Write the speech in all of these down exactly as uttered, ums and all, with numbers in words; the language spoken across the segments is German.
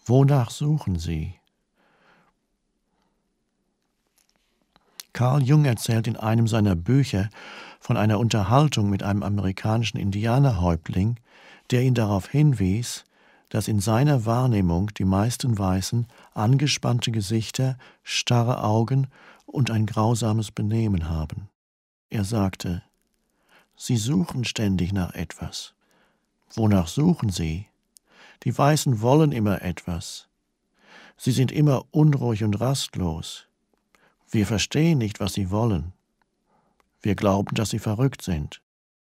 Wonach suchen Sie? Carl Jung erzählt in einem seiner Bücher von einer Unterhaltung mit einem amerikanischen Indianerhäuptling, der ihn darauf hinwies, dass in seiner Wahrnehmung die meisten Weißen angespannte Gesichter, starre Augen und ein grausames Benehmen haben. Er sagte: Sie suchen ständig nach etwas. Wonach suchen Sie? Die Weißen wollen immer etwas. Sie sind immer unruhig und rastlos. Wir verstehen nicht, was sie wollen. Wir glauben, dass sie verrückt sind.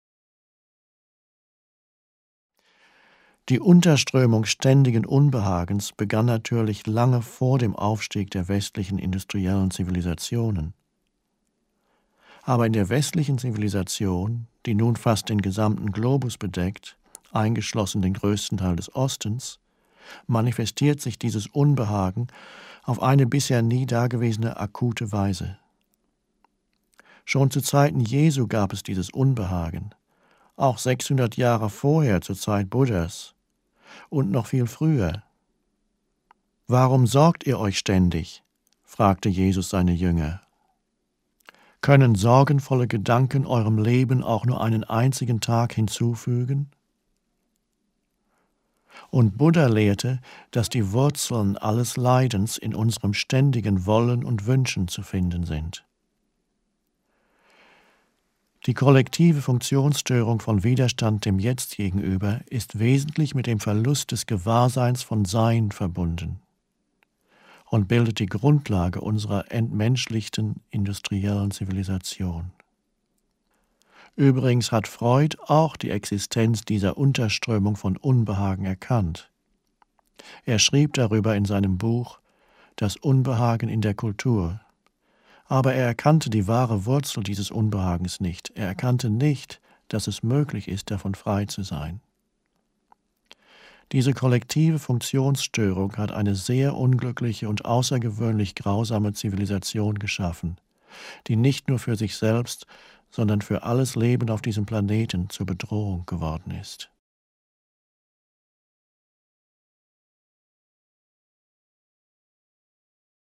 Die Unterströmung ständigen Unbehagens begann natürlich lange vor dem Aufstieg der westlichen industriellen Zivilisationen. Aber in der westlichen Zivilisation, die nun fast den gesamten Globus bedeckt, eingeschlossen den größten Teil des Ostens, manifestiert sich dieses Unbehagen auf eine bisher nie dagewesene akute Weise. Schon zu Zeiten Jesu gab es dieses Unbehagen, auch sechshundert Jahre vorher zur Zeit Buddhas und noch viel früher. »Warum sorgt ihr euch ständig?« fragte Jesus seine Jünger. »Können sorgenvolle Gedanken eurem Leben auch nur einen einzigen Tag hinzufügen?« Und Buddha lehrte, dass die Wurzeln alles Leidens in unserem ständigen Wollen und Wünschen zu finden sind. Die kollektive Funktionsstörung von Widerstand dem Jetzt gegenüber ist wesentlich mit dem Verlust des Gewahrseins von Sein verbunden und bildet die Grundlage unserer entmenschlichten industriellen Zivilisation. Übrigens hat Freud auch die Existenz dieser Unterströmung von Unbehagen erkannt. Er schrieb darüber in seinem Buch »Das Unbehagen in der Kultur«. Aber er erkannte die wahre Wurzel dieses Unbehagens nicht. Er erkannte nicht, dass es möglich ist, davon frei zu sein. Diese kollektive Funktionsstörung hat eine sehr unglückliche und außergewöhnlich grausame Zivilisation geschaffen, die nicht nur für sich selbst, sondern für alles Leben auf diesem Planeten zur Bedrohung geworden ist.